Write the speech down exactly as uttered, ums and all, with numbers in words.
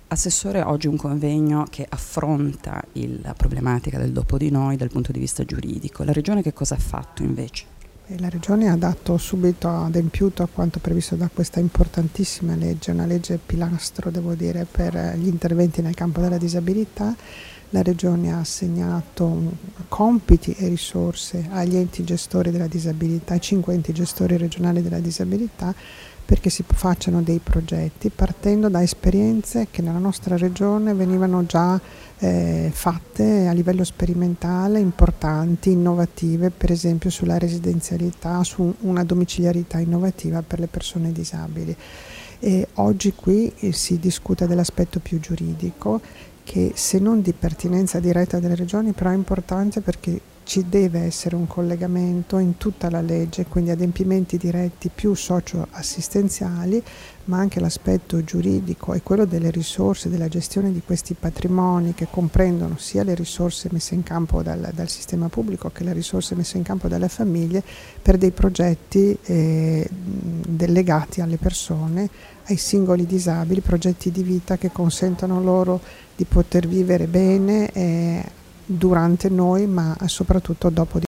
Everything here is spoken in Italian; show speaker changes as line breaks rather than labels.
Assessore, oggi un convegno che affronta il, la problematica del dopo di noi dal punto di vista giuridico. La Regione che cosa ha fatto invece?
La Regione ha dato subito, ha adempiuto a quanto previsto da questa importantissima legge, una legge pilastro, devo dire, per gli interventi nel campo della disabilità. La Regione ha assegnato compiti e risorse agli enti gestori della disabilità, ai cinque enti gestori regionali della disabilità, perché si facciano dei progetti partendo da esperienze che nella nostra regione venivano già eh, fatte a livello sperimentale, importanti, innovative, per esempio sulla residenzialità, su una domiciliarità innovativa per le persone disabili. E oggi qui eh, si discute dell'aspetto più giuridico, che se non di pertinenza diretta delle regioni, però è importante perché ci deve essere un collegamento in tutta la legge, quindi adempimenti diretti più socio-assistenziali, ma anche l'aspetto giuridico e quello delle risorse, della gestione di questi patrimoni che comprendono sia le risorse messe in campo dal, dal sistema pubblico che le risorse messe in campo dalle famiglie per dei progetti eh, legati alle persone, ai singoli disabili, progetti di vita che consentano loro di poter vivere bene eh, durante noi, ma soprattutto dopo di